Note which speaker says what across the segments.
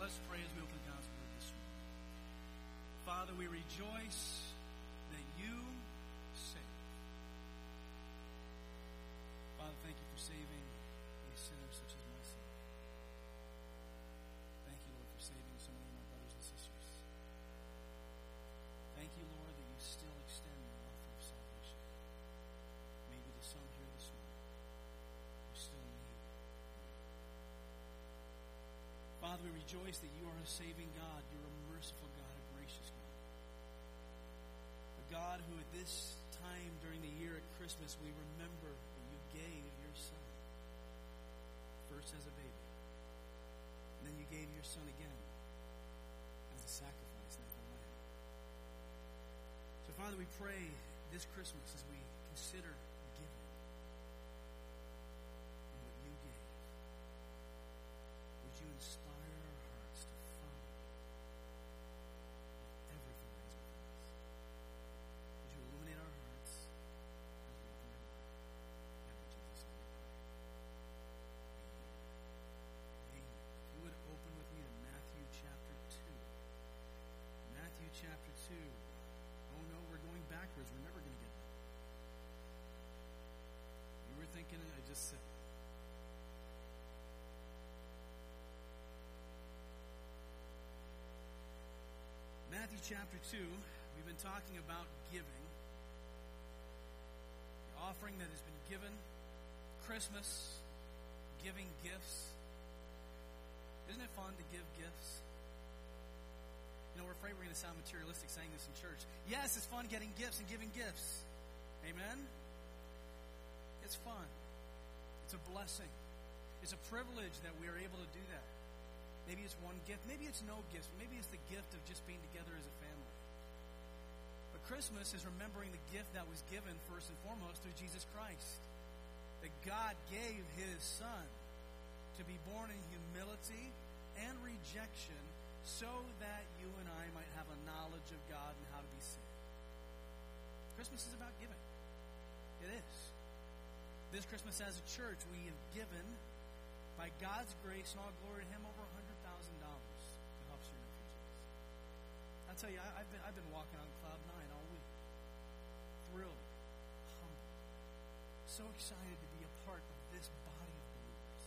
Speaker 1: Let's pray as we open God's Word this morning. Father, we rejoice that you save. Father, thank you for saving a sinner such as myself. Thank you, Lord, for saving so many of my brothers and sisters. Thank you, Lord, that you still extend your offer of salvation. Maybe to some here this morning who still need you. Father, we rejoice that you are a saving God. You're a merciful God, a gracious God. A God who at this time during the year at Christmas we remember that you gave your Son. First as a baby. And then you gave your Son again as a sacrifice, like a lamb. So Father, we pray this Christmas as we consider giving and what you gave. Would you inspire our hearts to follow everything that is within us? Would you illuminate our hearts as we open your word? Now in Jesus' name we pray. Amen. If you would open with me to Matthew chapter 2. Matthew chapter 2. Oh no, we're going backwards. We're never going to get there. You were thinking I just said it. Matthew chapter 2, we've been talking about giving. The offering that has been given, Christmas, giving gifts. Isn't it fun to give gifts? You know, we're afraid we're going to sound materialistic saying this in church. Yes, it's fun getting gifts and giving gifts. Amen? It's fun. It's a blessing. It's a privilege that we are able to do that. Maybe it's one gift. Maybe it's no gifts. Maybe it's the gift of just being together as a family. But Christmas is remembering the gift that was given first and foremost through Jesus Christ. That God gave His Son to be born in humility and rejection so that you and I might have a knowledge of God and how to be saved. Christmas is about giving. It is. This Christmas as a church, we have given, by God's grace and all glory to Him, over $100,000 to help Syrian refugees. I tell you, I've been walking on cloud 9 all week. Thrilled, humbled, so excited to be a part of this body of believers.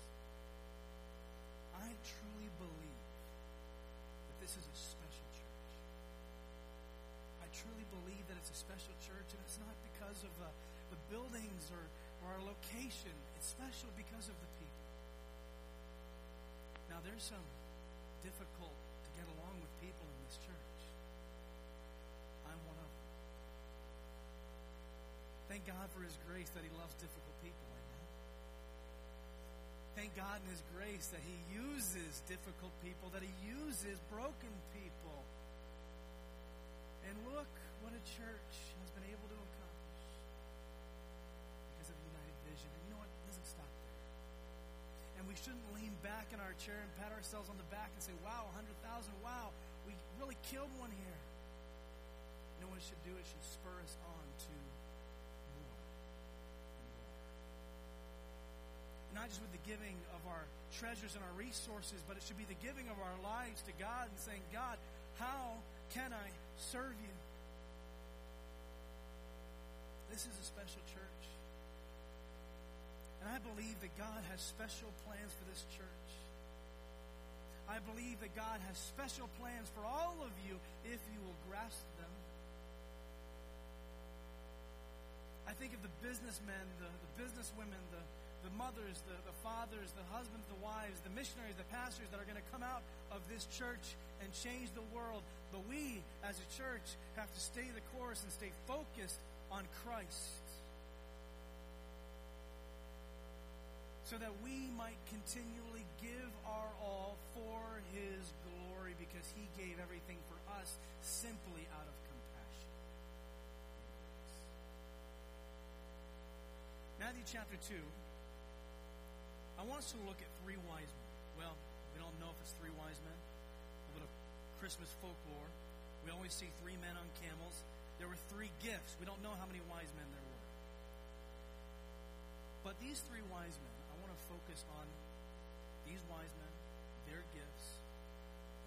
Speaker 1: I truly believe that this is a special church. I truly believe that it's a special church, and it's not because of the buildings or our location. It's special because of the people. Now, there's some difficult to get along with people in this church. I'm one of them. Thank God for His grace that He loves difficult people. Amen. Thank God in His grace that He uses difficult people, that He uses broken people. And look what a church has been able to accomplish because of United Vision. And you know what? It doesn't stop there. And we shouldn't lean back in our chair and pat ourselves on the back and say, wow, 100,000, wow, we really killed one here. You know what it should do? It should spur us on to more and more. Not just with the giving of our treasures and our resources, but it should be the giving of our lives to God and saying, God, how can I serve you? This is a special church. And I believe that God has special plans for this church. I believe that God has special plans for all of you if you will grasp them. I think of the businessmen, the businesswomen, the mothers, the fathers, the husbands, the wives, the missionaries, the pastors that are going to come out of this church and change the world. But we, as a church, have to stay the course and stay focused on Christ, so that we might continually give our all for His glory, because He gave everything for us simply out of compassion. Matthew chapter 2, I want us to look at 3 wise men. Well, we don't know if it's 3 wise men. A little Christmas folklore. We always see 3 men on camels. There were 3 gifts. We don't know how many wise men there were. But these 3 wise men, I want to focus on these wise men, their gifts,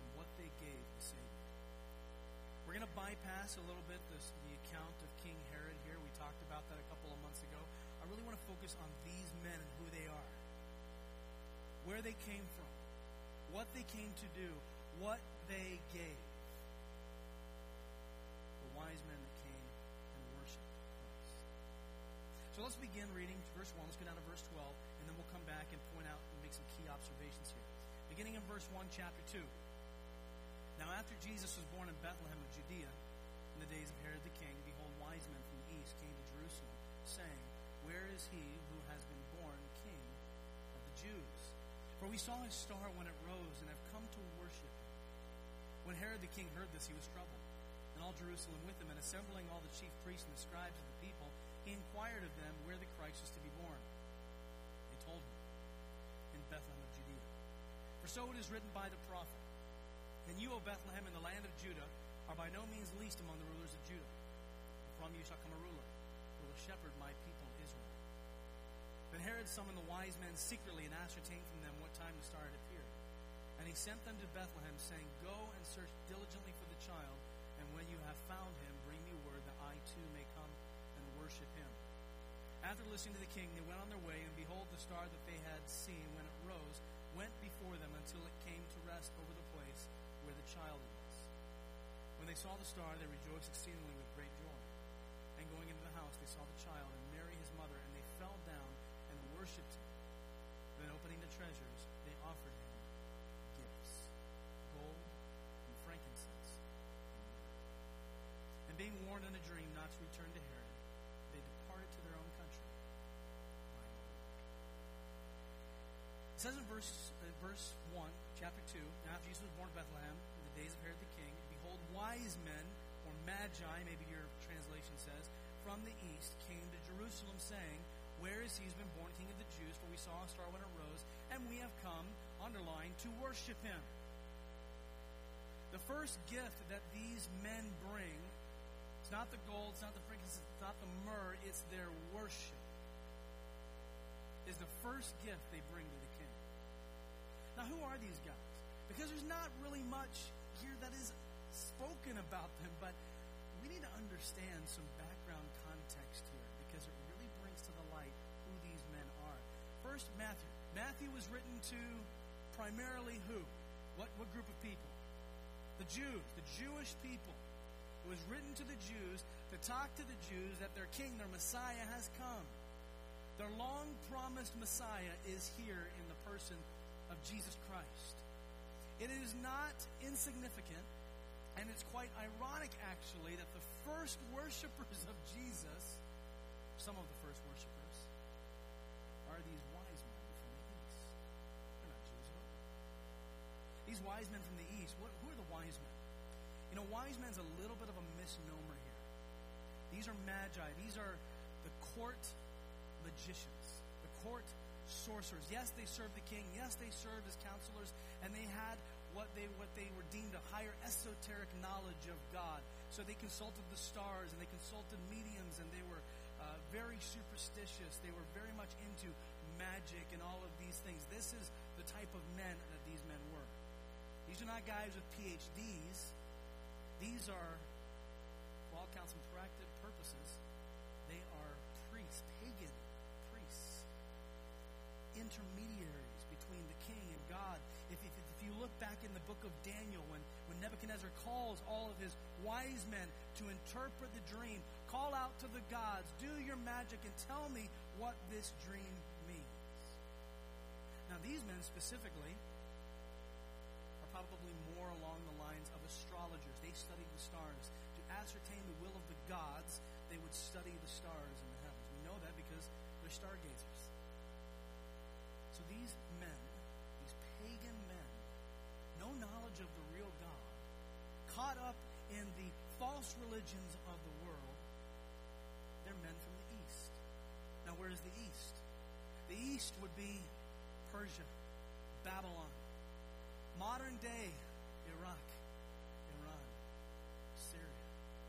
Speaker 1: bypass a little bit the account of King Herod here. We talked about that a couple of months ago. I really want to focus on these men and who they are, where they came from, what they came to do, what they gave. The wise men that came and worshipped Christ. So let's begin reading verse 1. Let's go down to verse 12, and then we'll come back and point out and make some key observations here. Beginning in verse 1, chapter 2. Now after Jesus was born in Bethlehem of Judea, in the days of Herod the king, behold, wise men from the east came to Jerusalem, saying, Where is he who has been born King of the Jews? For we saw his star when it rose, and have come to worship him. When Herod the king heard this, he was troubled, and all Jerusalem with him, and assembling all the chief priests and the scribes of the people, he inquired of them where the Christ was to be born. They told him, In Bethlehem of Judea. For so it is written by the prophet, And you, O Bethlehem, in the land of Judah, are by no means least among the rulers of Judah. For from you shall come a ruler, who will shepherd my people Israel. Then Herod summoned the wise men secretly and ascertained from them what time the star had appeared. And he sent them to Bethlehem, saying, Go and search diligently for the child, and when you have found him, bring me word that I too may come and worship him. After listening to the king, they went on their way, and behold, the star that they had seen when it rose went before them until it came to rest over the place where the child was. When they saw the star, they rejoiced exceedingly with great joy. And going into the house, they saw the child and Mary his mother, and they fell down and worshipped him. Then opening the treasures, they offered him gifts, gold and frankincense and myrrh. And being warned in a dream not to return to Herod, they departed to their own country by another way. It says in verse 1, chapter 2, Now after Jesus was born in Bethlehem, in the days of Herod the king, and behold, wise men, or magi, maybe your translation says, from the east came to Jerusalem, saying, Where is he who's been born King of the Jews? For we saw a star when it rose, and we have come, underlined, to worship him. The first gift that these men bring, it's not the gold, it's not the frankincense, it's not the myrrh, it's their worship. Is the first gift they bring to the king. Now, who are these guys? Because there's not really much here that is spoken about them, but we need to understand some background context here because it really brings to the light who these men are. First, Matthew. Matthew was written to primarily who? What group of people? The Jews, the Jewish people. It was written to the Jews to talk to the Jews that their king, their Messiah, has come. Their long-promised Messiah is here in the person of Jesus Christ. It is not insignificant, and it's quite ironic, actually, that the first worshipers of Jesus, some of the first worshipers, are these wise men from the east. They're not Jews at all. These wise men from the east, who are the wise men? You know, wise men's a little bit of a misnomer here. These are magi. These are the court magicians, the court sorcerers. Yes, they served the king. Yes, they served as counselors, and they had what they were deemed a higher esoteric knowledge of God. So they consulted the stars, and they consulted mediums, and they were very superstitious. They were very much into magic and all of these things. This is the type of men that these men were. These are not guys with PhDs. These are, for all counts and practical purposes, they are priests, pagan priests, intermediaries between the king and God. If you look back in the book of Daniel, when Nebuchadnezzar calls all of his wise men to interpret the dream, call out to the gods, do your magic, and tell me what this dream means. Now, these men specifically are probably more along the lines of astrologers. They studied the stars. To ascertain the will of the gods, they would study the stars in the heavens. We know that because they're stargazers. So these men, these pagan men, no knowledge of the real God, caught up in the false religions of the world, they're men from the east. Now, where is the east? The east would be Persia, Babylon, modern day Iraq, Iran, Syria.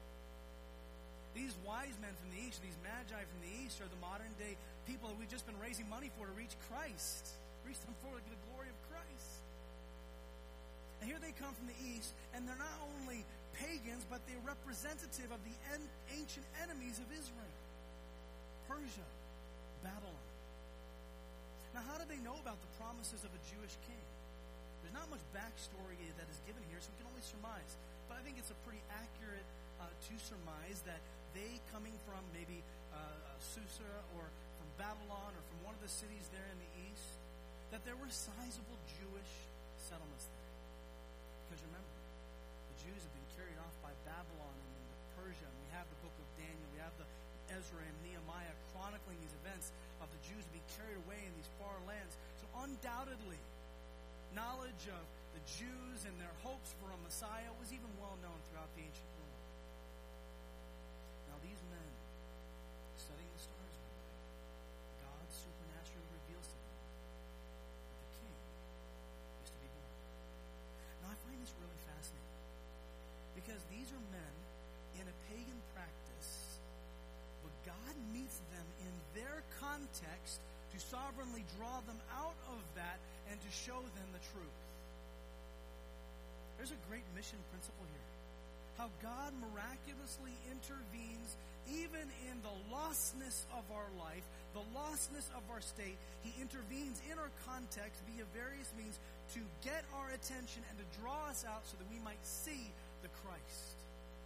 Speaker 1: These wise men from the east, these magi from the east, are the modern day people that we've just been raising money for to reach Christ, reach them for the glory of Christ. And here they come from the east, and they're not only pagans, but they're representative of the ancient enemies of Israel. Persia, Babylon. Now, how do they know about the promises of a Jewish king? There's not much backstory that is given here, so we can only surmise. But I think it's a pretty accurate to surmise that they, coming from maybe Susa or from Babylon or from one of the cities there in the east, that there were sizable Jewish settlements there. Because remember, the Jews have been carried off by Babylon and Persia, and we have the book of Daniel, we have the Ezra and Nehemiah chronicling these events of the Jews being carried away in these far lands. So undoubtedly, knowledge of the Jews and their hopes for a Messiah was even well known throughout the ancient world. Now these men, studying the stars one night, God supernaturally reveals to them that the king is to be born. Now I find this really fascinating, because these are men in a pagan practice, but God meets them in their context to sovereignly draw them out of that and to show them the truth. There's a great mission principle here. How God miraculously intervenes even in the lostness of our life, the lostness of our state. He intervenes in our context via various means to get our attention and to draw us out so that we might see the Christ.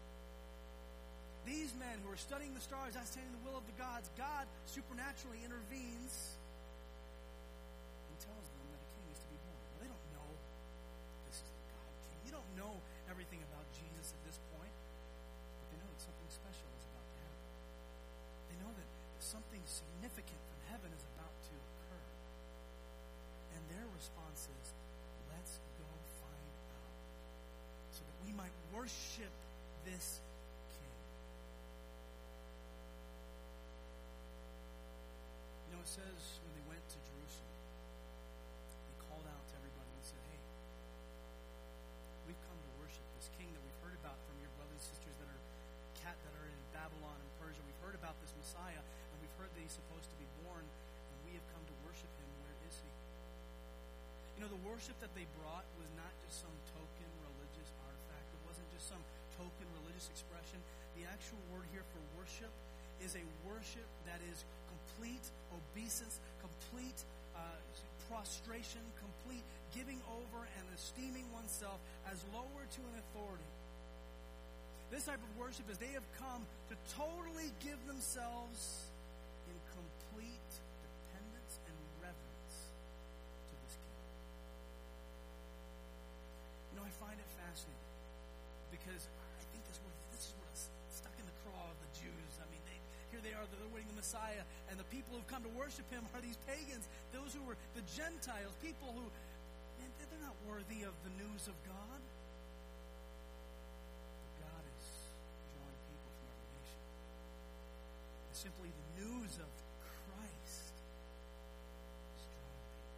Speaker 1: These men who are studying the stars, ascertaining the will of the gods, God supernaturally intervenes and tells them that a king is to be born. Now, they don't know this is the God King. They don't know everything about Jesus at this point, but they know that something special is about to happen. They know that something significant from heaven is about to occur. And their response is, let's go find out so that we might worship this it says when they went to Jerusalem, they called out to everybody and said, hey, we've come to worship this king that we've heard about from your brothers and sisters that are in Babylon and Persia. We've heard about this Messiah, and we've heard that he's supposed to be born, and we have come to worship him. Where is he? You know, the worship that they brought was not just some token religious artifact. It wasn't just some token religious expression. The actual word here for worship is a worship that is complete obeisance, complete prostration, complete giving over and esteeming oneself as lower to an authority. This type of worship is they have come to totally give themselves in complete dependence and reverence to this king. You know, I find it fascinating because I think this is what is stuck in the craw of the Jews. I mean, here they are, they're waiting the Messiah, and the people who've come to worship him are these pagans, those who were the Gentiles, people who, man, they're not worthy of the news of God. But God is drawing people from every nation. It's simply the news of Christ is drawing people.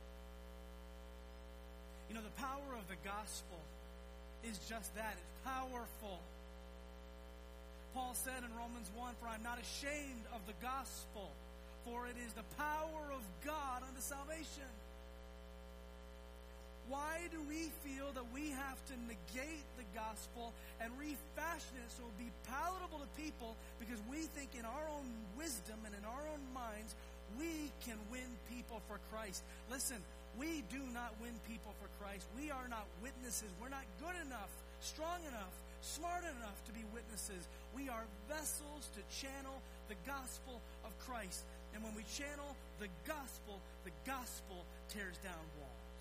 Speaker 1: You know, the power of the gospel is just that. It's powerful. Paul said in Romans 1, for I'm not ashamed of the gospel, for it is the power of God unto salvation. Why do we feel that we have to negate the gospel and refashion it so it will be palatable to people because we think in our own wisdom and in our own minds we can win people for Christ? Listen, we do not win people for Christ. We are not witnesses. We're not good enough, strong enough, smart enough to be witnesses. We are vessels to channel the gospel of Christ. And when we channel the gospel tears down walls.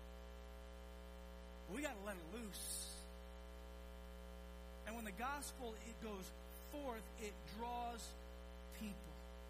Speaker 1: We got to let it loose. And when the gospel, it goes forth, it draws people.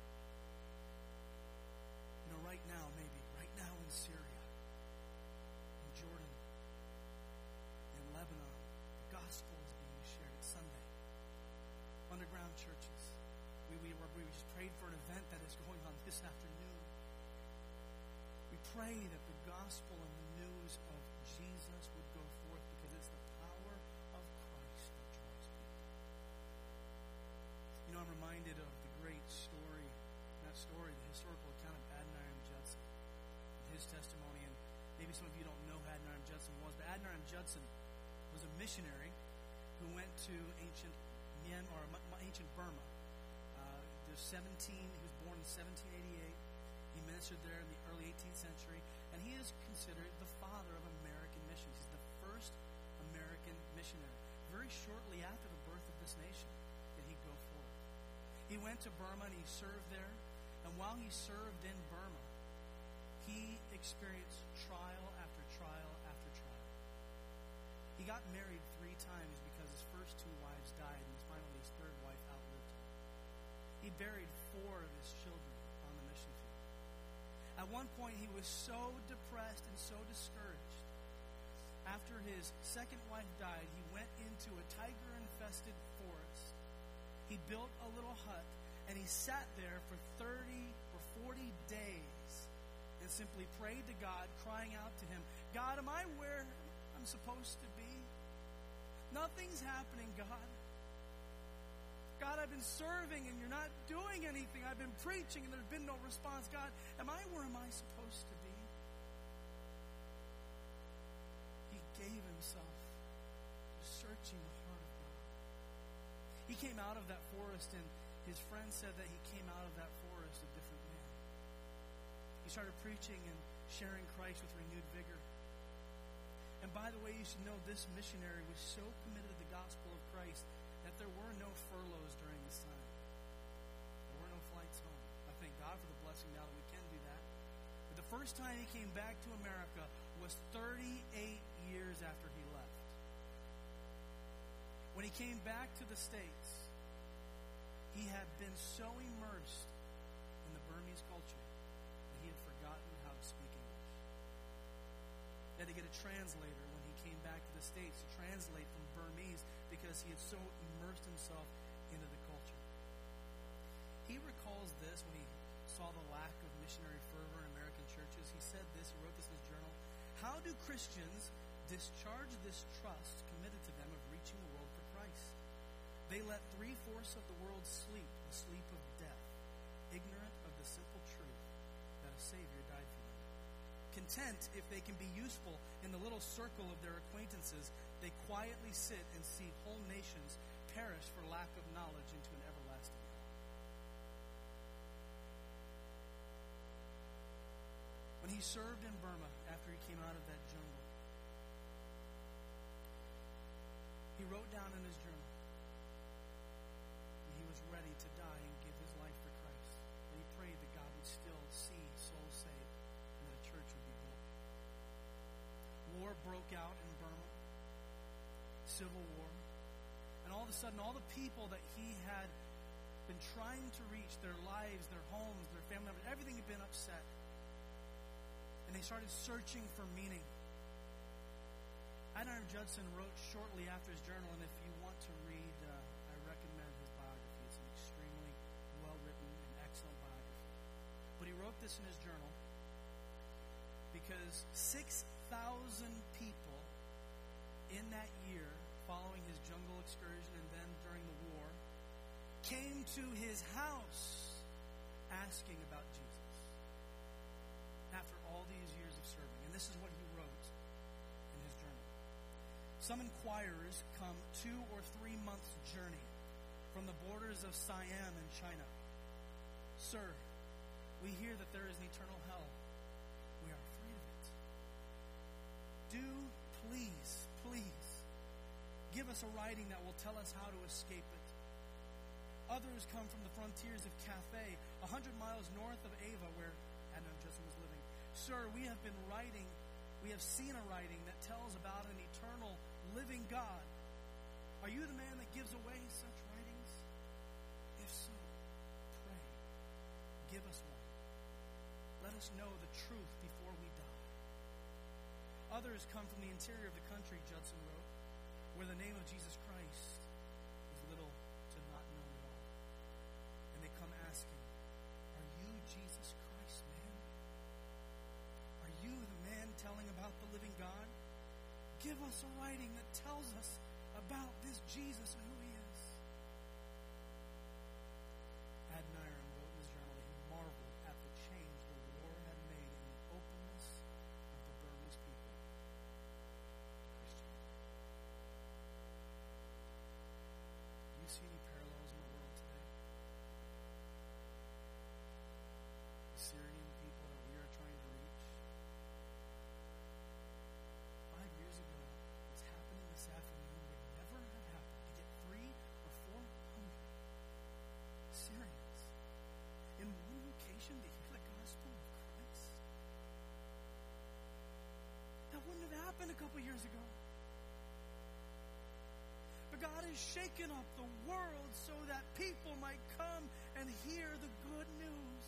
Speaker 1: You know, right now, maybe, right now in Syria, in Jordan, in Lebanon, the gospel is being shared. It's Sunday. Underground churches. We just prayed for an event that is going on this afternoon. We pray that the gospel and the news of Jesus would go forth because it's the power of Christ that draws people. You know, I'm reminded of the great story, the historical account of Adoniram Judson, and his testimony. And maybe some of you don't know who Adoniram Judson was, but Adoniram Judson was a missionary who went to ancient ancient Burma. There's 17. He was born in 1788. He ministered there in the early 18th century, and he is considered the father of American missions. He's the first American missionary. Very shortly after the birth of this nation did he go forth. He went to Burma and he served there, and while he served in Burma, he experienced trial after trial after trial. He got married 3 times because his first 2 wives died, and finally his 3rd wife outlived him. He buried 4 of his children on the mission field. At one point, he was so depressed and so discouraged. After his 2nd wife died, he went into a tiger-infested forest. He built a little hut, and he sat there for 30 or 40 days and simply prayed to God, crying out to him, God, am I where I'm supposed to be? Nothing's happening, God. God, I've been serving and you're not doing anything. I've been preaching and there's been no response. God, am I where am I supposed to be? He gave himself to searching the heart of God. He came out of that forest, and his friend said that he came out of that forest a different man. He started preaching and sharing Christ with renewed vigor. And by the way, you should know this missionary was so committed to the gospel of Christ that there were no furloughs during this time. There were no flights home. I thank God for the blessing now that we can do that. But the first time he came back to America was 38 years after he left. When he came back to the States, he had been so immersed in the Burmese culture that he had forgotten how to speak English. He had to get a translator when he came back to the States to translate from Burmese because he had so immersed himself into the culture. He recalls this when he saw the lack of missionary fervor in American churches. He said this, he wrote this in his journal. How do Christians discharge this trust committed to them of reaching the world for Christ? They let 3/4 of the world sleep, the sleep of death, ignorant of the simple truth that a Savior died for them. Content if they can be useful in the little circle of their acquaintances, they quietly sit and see whole nations perish for lack of knowledge into an everlasting hell. When he served in Burma after he came out of that jungle, he wrote down in his journal that he was ready to die and give his life for Christ. And he prayed that God would still see souls saved and that a church would be built. War broke out in Burma, civil war, and all of a sudden all the people that he had been trying to reach, their lives, their homes, their family members, everything had been upset. And they started searching for meaning. Adoniram Judson wrote shortly after his journal, and if you want to read, I recommend his biography. It's an extremely well-written and excellent biography. But he wrote this in his journal because 6,000 people in that year, following his jungle excursion and then during the war, came to his house asking about Jesus after all these years of serving. And this is what he wrote in his journal. Some inquirers come 2 or 3 months' journey from the borders of Siam and China. Sir, we hear that there is an eternal hell. We are afraid of it. Do please give us a writing that will tell us how to escape it. Others come from the frontiers of Cathay, 100 miles north of Ava, where Adoniram Judson was living. Sir, we have seen a writing that tells about an eternal living God. Are you the man that gives away such writings? If so, pray, give us one. Let us know the truth before we die. Others come from the interior of the country, Judson wrote, where the name of Jesus Christ is little to not known at all. And they come asking, are you Jesus Christ, man? Are you the man telling about the living God? Give us a writing that tells us about this Jesus and who he is. Adoniram wrote in his journal that he marveled at the change the war had made in the openness of the Burmese people to Christianity. shaken up the world so that people might come and hear the good news.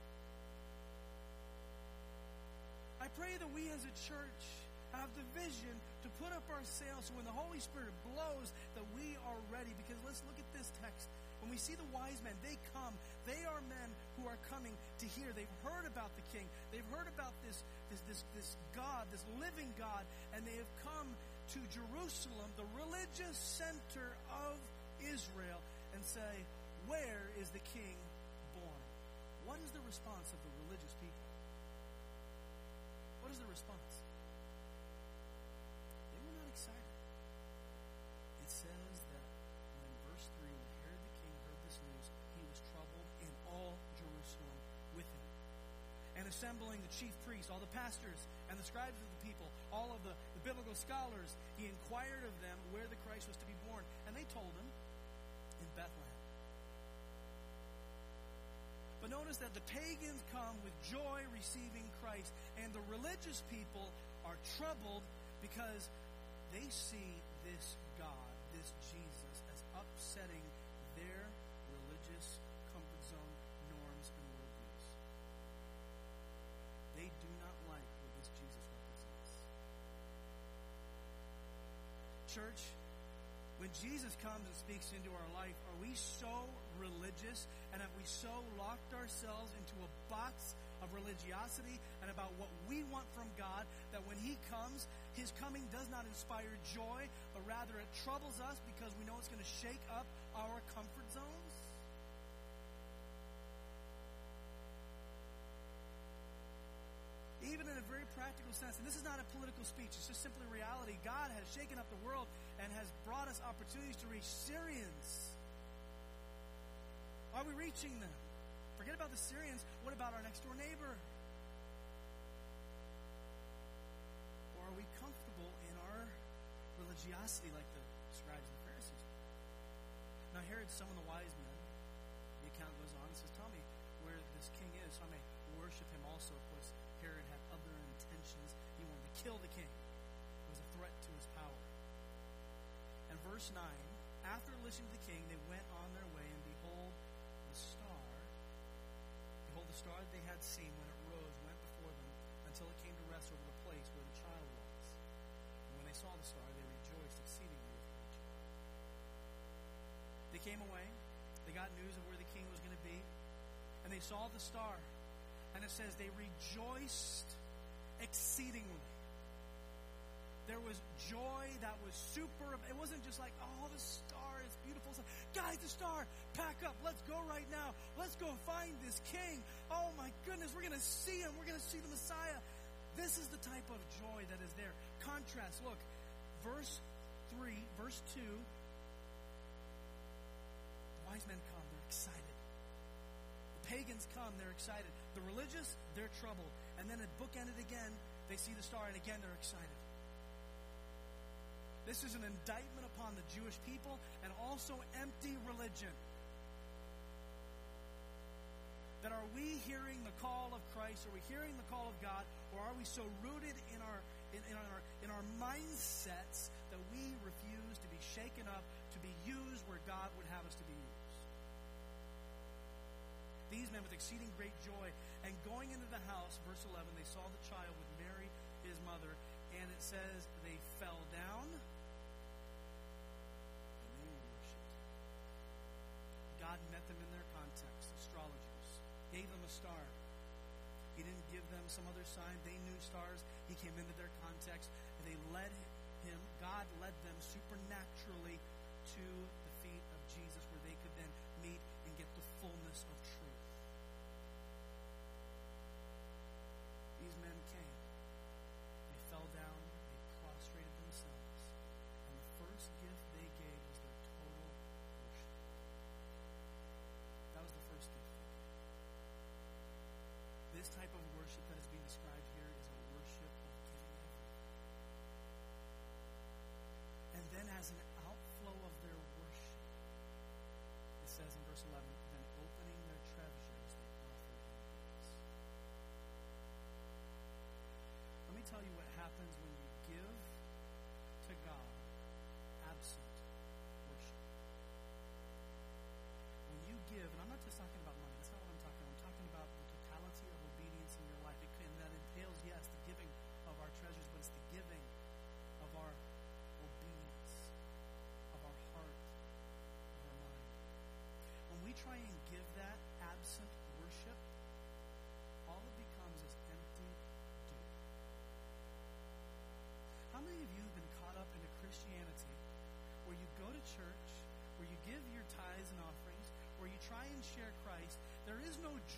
Speaker 1: I pray that we as a church have the vision to put up our sails so when the Holy Spirit blows that we are ready. Because let's look at this text. When we see the wise men, they come. They are men who are coming to hear. They've heard about the king. They've heard about this God, this living God, and they have come to Jerusalem, the religious center of Israel, and say, where is the king born? What is the response of the religious people? What is the response? They were not excited. It says that when verse 3, when Herod the king heard this news, he was troubled, in all Jerusalem with him. And assembling the chief priests, all the pastors and the scribes of the people, all of the biblical scholars, he inquired of them where the Christ was to be born. And they told him, in Bethlehem. But notice that the pagans come with joy receiving Christ, and the religious people are troubled because they see this God, this Jesus, as upsetting their religious comfort zone norms and worldviews. They do not like what this Jesus represents. Church, when Jesus comes and speaks into our life, are we so religious and have we so locked ourselves into a box of religiosity and about what we want from God that when he comes, his coming does not inspire joy, but rather it troubles us because we know it's going to shake up our comfort zones? Even in a very practical sense, and this is not a political speech, it's just simply reality. God has shaken up the world and has brought us opportunities to reach Syrians. Are we reaching them? Forget about the Syrians. What about our next door neighbor? Or are we comfortable in our religiosity like the scribes and the Pharisees? Now Herod summoned the wise men. The account goes on and says, tell me where this king is so I may worship him also. Of course, Herod had other intentions. He wanted to kill the king. It was a threat to his power. And verse 9, after listening to the king, they went on their way, and behold, the star that they had seen when it rose went before them until it came to rest over the place where the child was. And when they saw the star, they rejoiced exceedingly with great joy. They came away. They got news of where the king was going to be. And they saw the star. And it says they rejoiced exceedingly. There was joy that was super. It wasn't just like, oh, the star is beautiful. It's like, guys, the star, pack up. Let's go right now. Let's go find this king. Oh, my goodness, we're going to see him. We're going to see the Messiah. This is the type of joy that is there. Contrast, look, verse 3, verse 2. The wise men come. They're excited. The pagans come. They're excited. The religious, they're troubled. And then at bookended again, they see the star, and again, they're excited. This is an indictment upon the Jewish people and also empty religion. That are we hearing the call of Christ? Are we hearing the call of God? Or are we so rooted in our mindsets that we refuse to be shaken up, to be used where God would have us to be used? These men with exceeding great joy, and going into the house, verse 11, they saw the child with Mary, his mother, and it says they fell down. God met them in their context, astrologers, gave them a star. He didn't give them some other sign. They knew stars. He came into their context. They led him, God led them supernaturally to the feet of Jesus where they could then meet and get the fullness of truth. These men came. They fell down. They prostrated themselves. And the first gift they gave was their total worship. That was the first gift. This type of worship that is being described here is a worship of giving everything. And then as an outflow of their worship, it says in verse 11, then opening their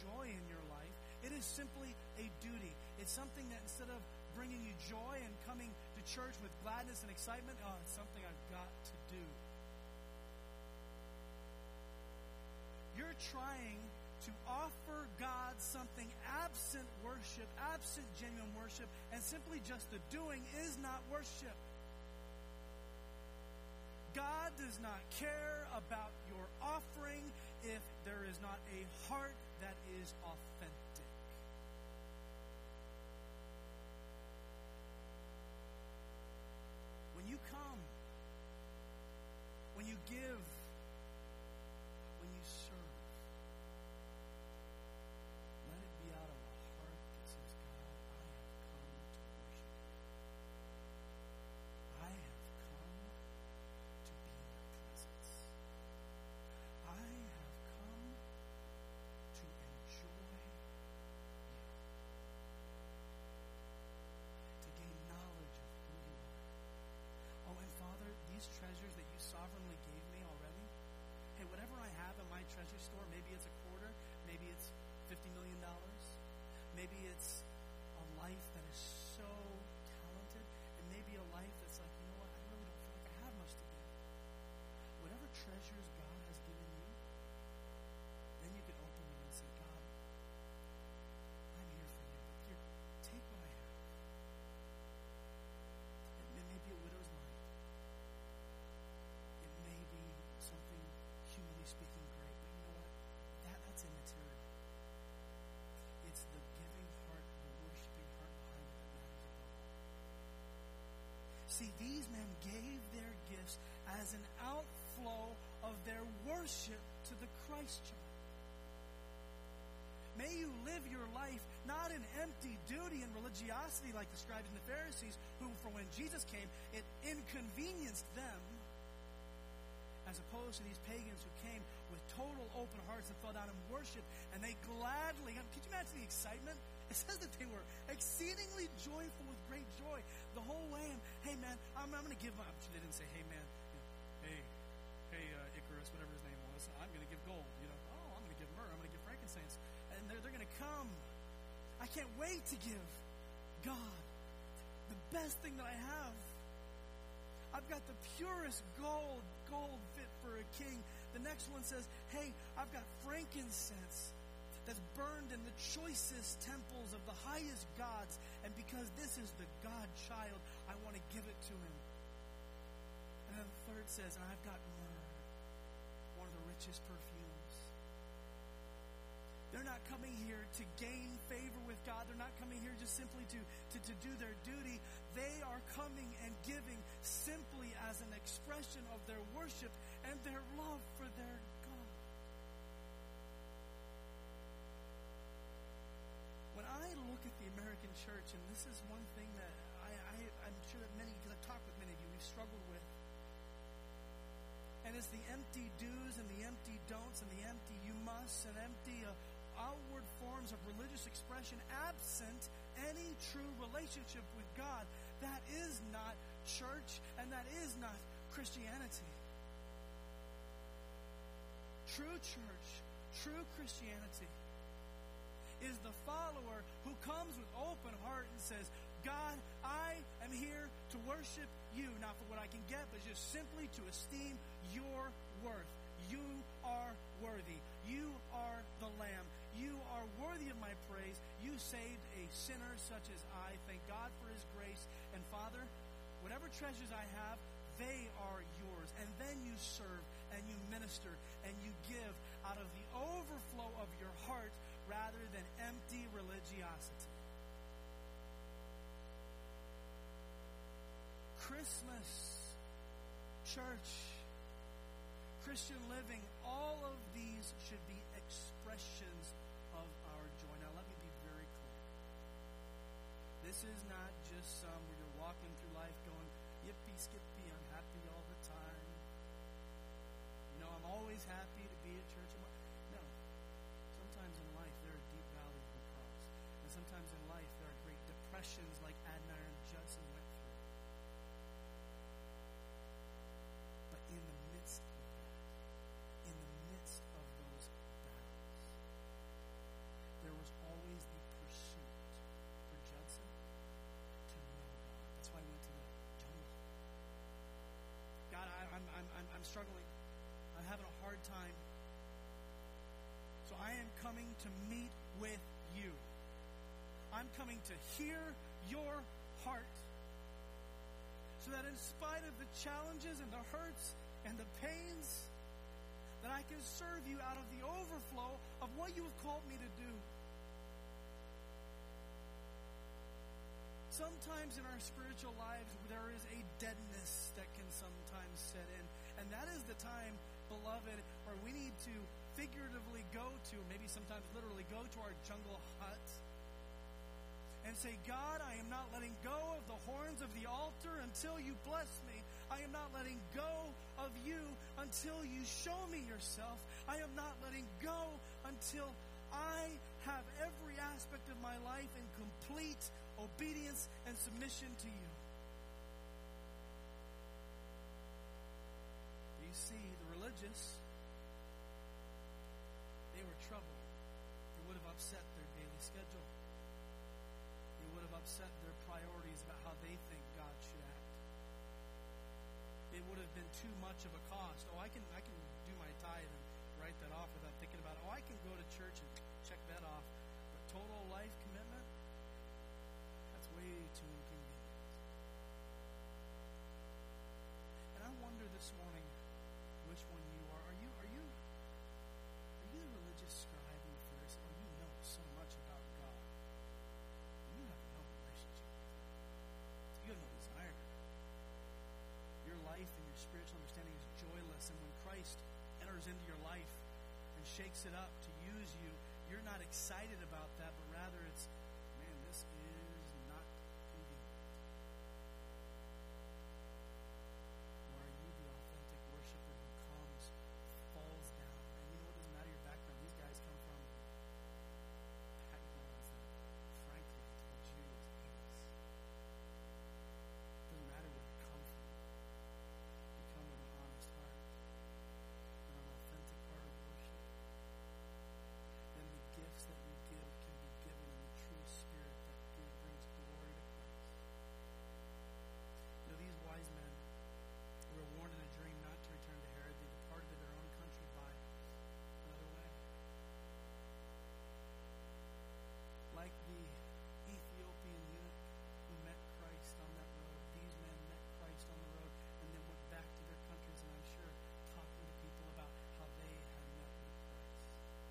Speaker 1: joy in your life. It is simply a duty. It's something that instead of bringing you joy and coming to church with gladness and excitement, it's something I've got to do. You're trying to offer God something absent worship, absent genuine worship, and simply just the doing is not worship. God does not care about your offering if there is not a heart that is authentic. When you come, when you give, when you serve, let it be out of a heart that says, God, I have come to worship you. I have come to be in your presence. I have come to enjoy you. To gain knowledge of who you are. Oh, and Father, these treasures that you sovereignly gave me already, hey, whatever I have in my treasure store, maybe it's a quarter, maybe it's $50 million, maybe it's a life that is so talented, and maybe a life that's like, you know what, I really don't feel like I have much to give. Whatever treasures God has given you, then you can open them and say, God, I'm here for you. Here, take what I have. It may be a widow's mite. It may be something, humanly speaking, great, but you know what? That's immaterial. It's the giving heart, the worshiping heart behind it that matters above all. See, these men gave their gifts as an outflow of their worship to the Christ child. May you live your life not in empty duty and religiosity like the scribes and the Pharisees, who, for when Jesus came, it inconvenienced them, as opposed to these pagans who came with total open hearts and fell down and worshiped, and they gladly, could you imagine the excitement? It says that they were exceedingly joyful with great joy the whole way. And, hey man, I'm going to give my, they didn't say, hey man, Icarus, whatever his name was, I'm going to give gold. I'm going to give myrrh, I'm going to give frankincense. And they're going to come. I can't wait to give God the best thing that I have. I've got the purest gold fit for a king. The next one says, hey, I've got frankincense that's burned in the choicest temples of the highest gods. And because this is the God child, I want to give it to him. And then the third says, and I've got myrrh, one of the richest perfumes. They're not coming here to gain favor with God. They're not coming here just simply to do their duty. They are coming and giving simply as an expression of their worship and their love for their God. When I look at the American church, and this is one thing that I'm sure that many, because I've talked with many of you, we've struggled with. And it's the empty do's and the empty don'ts and the empty you musts and empty outward forms of religious expression absent any true relationship with God. That is not church, and that is not Christianity. True church, true Christianity is the follower who comes with open heart and says, God, I am here to worship you, not for what I can get, but just simply to esteem your worth. You are worthy. You are the Lamb. You are worthy of my praise. You saved a sinner such as I. Thank God for his grace. And Father, whatever treasures I have, they are yours. And then you serve and you minister and you give out of the overflow of your heart rather than empty religiosity. Christmas, church, Christian living, all of these should be expressions of our joy. Now, let me be very clear. This is not just some where you're walking through life going, yippee, skippy, I'm happy all the time. I'm always happy to be at church. No. Sometimes in life there are deep valleys we cross. And sometimes in life there are great depressions like Adoniram and Judson went through. But in the midst of that, in the midst of those battles, hard time. So I am coming to meet with you. I'm coming to hear your heart. So that in spite of the challenges and the hurts and the pains, that I can serve you out of the overflow of what you have called me to do. Sometimes in our spiritual lives, there is a deadness that can sometimes set in. And that is the time, beloved, where we need to figuratively go to, maybe sometimes literally go to our jungle hut and say, God, I am not letting go of the horns of the altar until you bless me. I am not letting go of you until you show me yourself. I am not letting go until I have every aspect of my life in complete obedience and submission to you. You see, the religious, they were troubled. It would have upset their daily schedule. It would have upset their priorities about how they think God should act. It would have been too much of a cost. I can do my tithe and write that off without thinking about it. I can go to church and check that off. But total life commitment, that's way too inconvenient. And I wonder this morning which one you are. Are you the religious scribe and Pharisee? Oh, you know so much about God. You have no relationship with Him. You have no desire. Your life and your spiritual understanding is joyless, and when Christ enters into your life and shakes it up to use you, you're not excited about that, but rather it's, man, this is not convenient. Or are you the authentic worshiper who comes, falls down, and you know, it doesn't matter your background. These guys come from backgrounds that, frankly, to the Jew is heinous. It doesn't matter where you come from. You come with an honest heart and an authentic heart of worship. Then the gifts that we give can be given in the true spirit that brings glory to Christ. You know, these wise men were warned in a dream not to return to Herod. They departed to their own country by another way. Like the Ethiopian eunuch who met Christ on that road, these men met Christ on the road and then went back to their countries, and I'm sure talking to people about how they had met with Christ.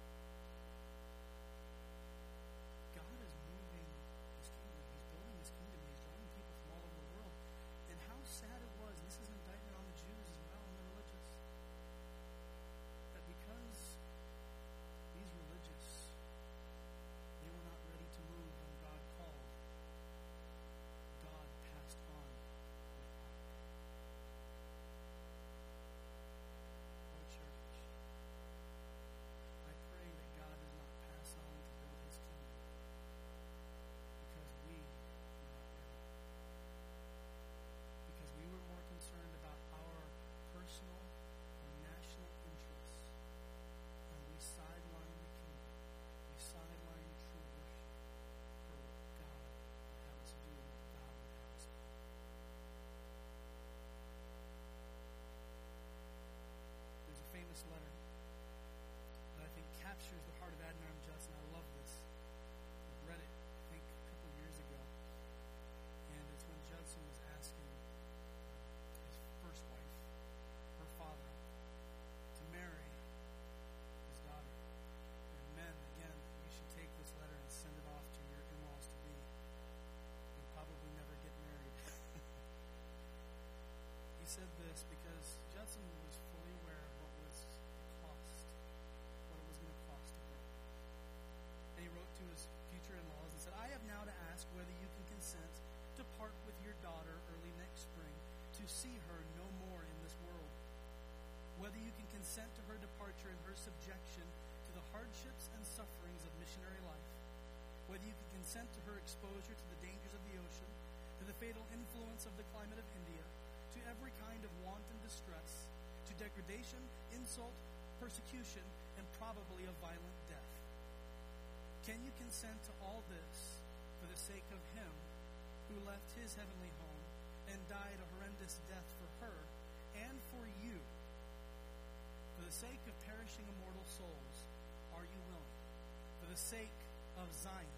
Speaker 1: God is moving His kingdom. He's building His kingdom. He's drawing people from all over the world. And how sad it was, and this is an indictment on the Jews as well and the religious, that because these religious, they were not ready to move when God called, God passed on without. Oh, church, I pray that God does not pass on to build His kingdom because we were not ready. Because we were more concerned about our personal and national interests, and we sidelined the kingdom. We sidelined true worship for what God would have us do and what God would have us do. There's a famous letter that I think captures the heart of Adoniram Judson. I love this. I read it, I think, a couple of years ago. And it's when Judson was asking his first wife, her father, to marry his daughter. And men, again, you should take this letter and send it off to your in-laws to be. You'll probably never get married. He said this because Judson was fully aware of what was the cost, what it was going to cost to her. And he wrote to his future in-laws and said, I have now to ask whether you can consent to part with your daughter early next spring, to see her no more in this world. Whether you can consent to her departure and her subjection to the hardships and sufferings of missionary life. Whether you can consent to her exposure to the dangers of the ocean, to the fatal influence of the climate of India, to every kind of want and distress, to degradation, insult, persecution, and probably a violent death. Can you consent to all this for the sake of Him who left His heavenly home and died a horrendous death for her and for you, for the sake of perishing immortal souls, are you willing? For the sake of Zion,